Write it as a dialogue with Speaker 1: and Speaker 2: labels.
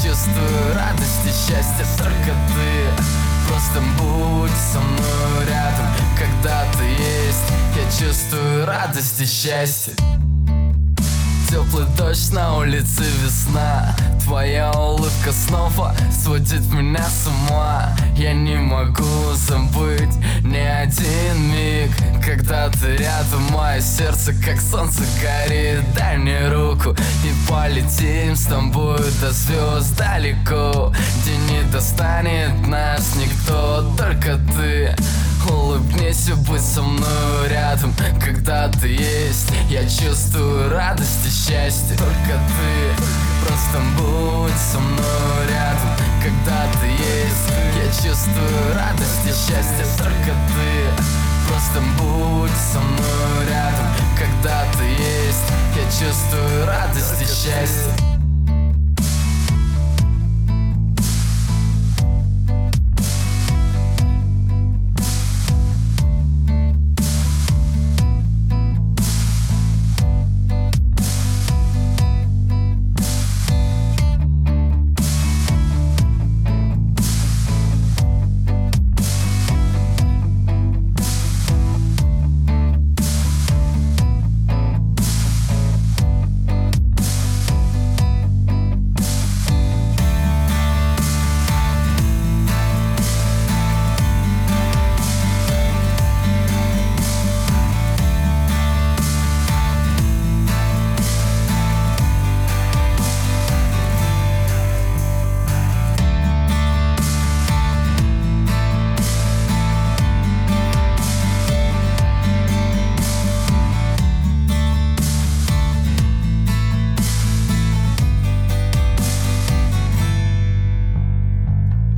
Speaker 1: чувствую радость и счастье, только ты. Просто будь со мной рядом, когда ты есть. Я чувствую радость и счастье. Теплый дождь, на улице весна. Твоя улыбка снова сводит меня с ума. Я не могу забыть ни один миг, когда ты рядом. Мое сердце как солнце горит. Дай мне руку и полетим с тобой до звезд далеко, где не достанет нас никто, только ты. Улыбнись и будь со мной рядом, когда ты есть. Я чувствую радость и счастье, только ты. Просто будь со мной рядом, когда ты есть. Я чувствую радость и счастье, только ты. Просто будь со мной рядом, когда ты есть. Я чувствую радость и счастье.